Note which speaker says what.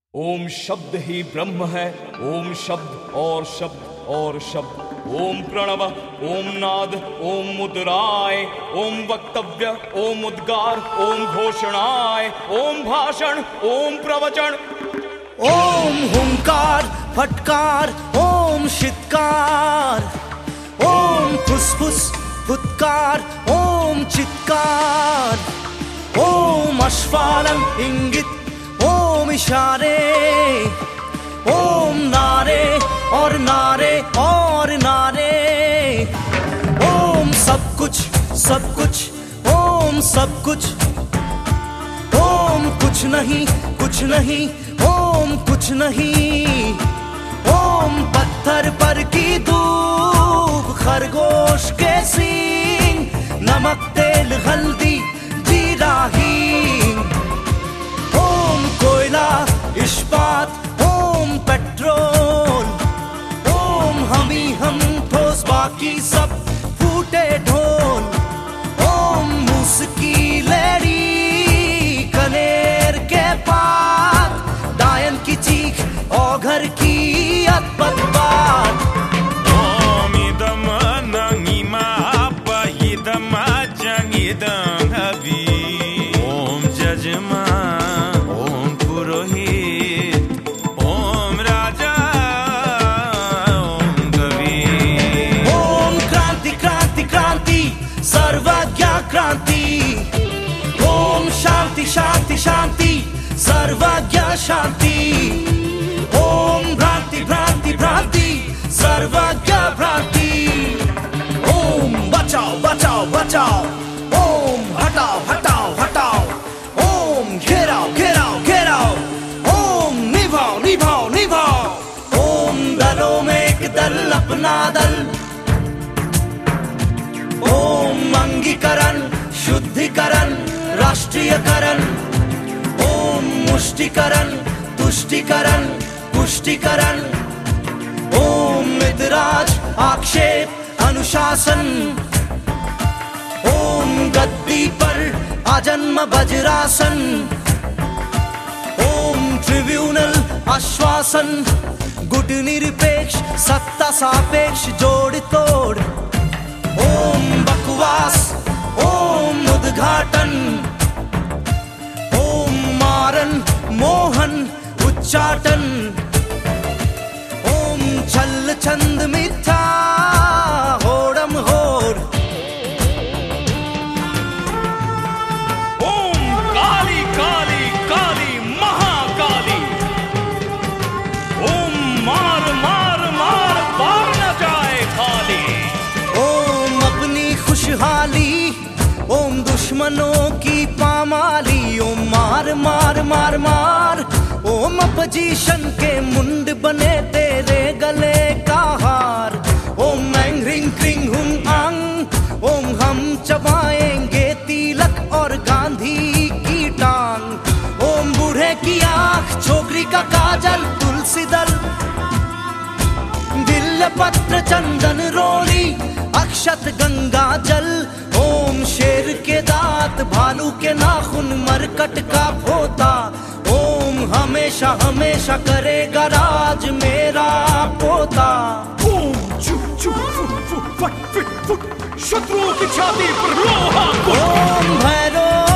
Speaker 1: ओम शब्द ही ब्रह्म है। ओम शब्द और शब्द और शब्द। ओम प्रणव, ओम नाद, ओम मुद्राय, ओम वक्तव्य, ओम उद्गार, ओम घोषणाय, ओम भाषण, ओम प्रवचन।
Speaker 2: ओम हुंकार फटकार, ओम शित्कार, ओम फुसफुस फुत्कार, ओम चित्कार, ओम अश्वालन इंगित, ओम इशारे, ओम नारे और नारे और नारे, ओम सब कुछ सब कुछ, ओम सब कुछ, ओम कुछ नहीं कुछ नहीं, ओम कुछ नहीं, ओम पत्थर पर की धूप, खरगोश के सींग, नमक तेल हल्दी जीरा हींग, ओम कोयला इस्पात, ओम पेट्रोल, ओम हम ही हम ठोस बाकी सब फूटे ढोल, ओम मूसकी लेडी कनेर के पात, डायन की चीख औघर की अद्भुत बात।
Speaker 3: ओम इदम नंगिमा आपा इदम जंगिदम हवी, ओम जजमा, ओम पुरोहित, ओम राजा, ओम कवि,
Speaker 2: ओम क्रांति क्रांति क्रांति सर्वज्ञ क्रांति, ओम शांति शांति शांति सर्वज्ञ शांति, ओम भ्रांति भ्रांति भ्रांति सर्वज्ञ भ्रांति, ओम बचाओ बचाओ बचाओ, ओम हटाओ हटाओ हटाओ, ओम घेराओ घेराओ घेराओ, ओम निभाओ निभाओ निभाओ, ओम दलों में एक दल अपना दल, ओम अंगीकरण शुद्धिकरण राष्ट्रीयकरण, ओम मुष्टिकरण तुष्टिकरण पुष्टिकरण, ओम मितराज आक्षेप अनुशासन, ओम गद्दी पर आजन्म वज्रासन, ओम ट्रिब्यूनल आश्वासन, गुट निरपेक्ष सत्ता सापेक्ष जोड़ तोड़, ओम बकवास ओम उद्घाटन, ओम मारन मोहन उच्चाटन, ओम छल छंद मिथ्या होड़म होड़,
Speaker 1: ओम काली काली काली महाकाली। ओम मार मार मार पार न जाए खाली।
Speaker 2: ओम अपनी खुशहाली, ओम दुश्मनों की पामाली, ओम मार मार मार मार, ओम अपोजिशन के मुंड बने तेरे गले का हार, ओम मैंग रिंग क्रिंग हुम आंग, ओम हम चबाएंगे तिलक और गांधी की टांग, ओम बूढ़े की आंख छोकरी का काजल तुलसी दल, बिल्व पत्र चंदन रोली अक्षत गंगा जल, ओम शेर के दांत भालू के नाखून मरकट का पोता, ओम हमेशा हमेशा करेगा राज मेरा पोता।
Speaker 1: ओम चुप चुप फुट फुट फट फिट फुट, शत्रुओं की छाती पर लोहा कुट।
Speaker 2: ओम भैरव